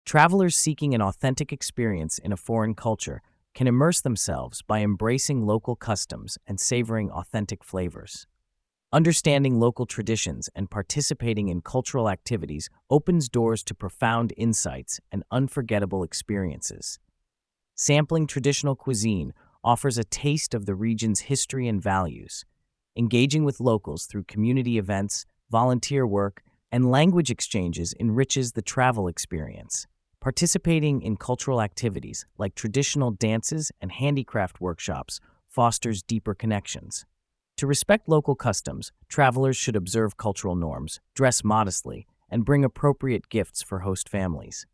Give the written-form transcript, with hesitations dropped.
Travelers seeking an authentic experience in a foreign culture can immerse themselves by embracing local customs and savoring authentic flavors. Understanding local traditions and participating in cultural activities opens doors to profound insights and unforgettable experiences. Sampling traditional cuisine offers a taste of the region's history and values. Engaging with locals through community events, volunteer work, and language exchanges enriches the travel experience. Participating in cultural activities like traditional dances and handicraft workshops fosters deeper connections. To respect local customs, travelers should observe cultural norms, dress modestly, and bring appropriate gifts for host families.